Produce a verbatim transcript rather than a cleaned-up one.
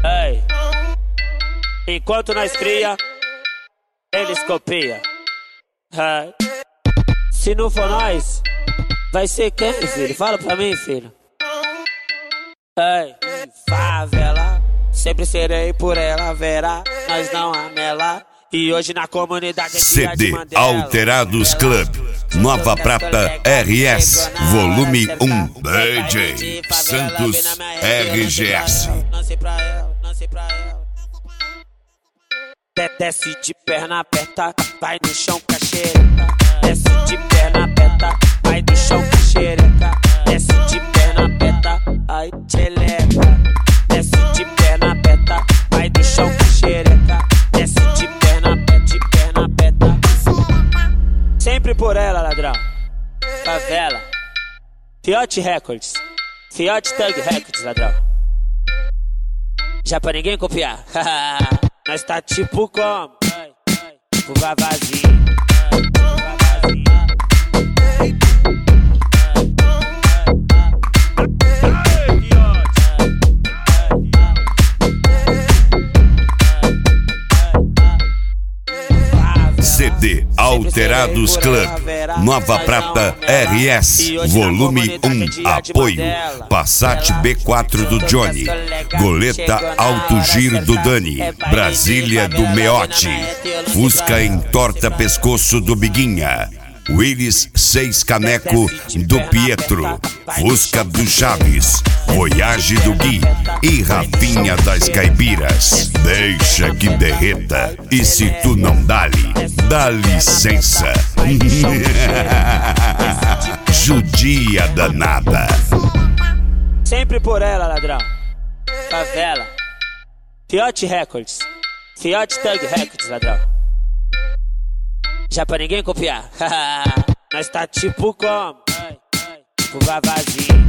Ei. Enquanto nós cria, eles copia. Ei. Se não for nós, vai ser quem, filho? Fala pra mim, filho. Ei. Favela, sempre serei por ela, verá. Nós não amela. E hoje na comunidade é C D Alterados Club, Nova Prata R S, volume um, D J Santos R G S. Não sei pra ela, não sei pra ela. Desce de perna aberta, vai no chão com a xereca. Desce de perna aberta, vai no chão com a xereca. Desce de perna aberta, ai tcheleca. Desce de perna aberta, vai no chão com a xereca. Desce de perna aberta, de perna aberta. Sempre por ela, ladrão. Favela. Fiote Records. Fiote Thug Records, ladrão. Já pra ninguém copiar. Nós tá tipo como? Tipo vavazinho. C D Alterados Club, Nova Prata R S, volume um, apoio Passat B quatro do Johnny, Goleta Alto Giro do Dani, Brasília do Meote, Fusca Entorta Pescoço do Biguinha, Willis Seis Caneco do Pietro, Fusca do Chaves, Voyage do Gui e Rafinha das Caipiras. Deixa que derreta, e se tu não dá-lhe, dá licença. Judia danada. Sempre por ela, ladrão. Favela. Fiote Records. Fiote Thug Records, ladrão. Já pra ninguém copiar. Nós tá tipo como? Tipo vavazinho.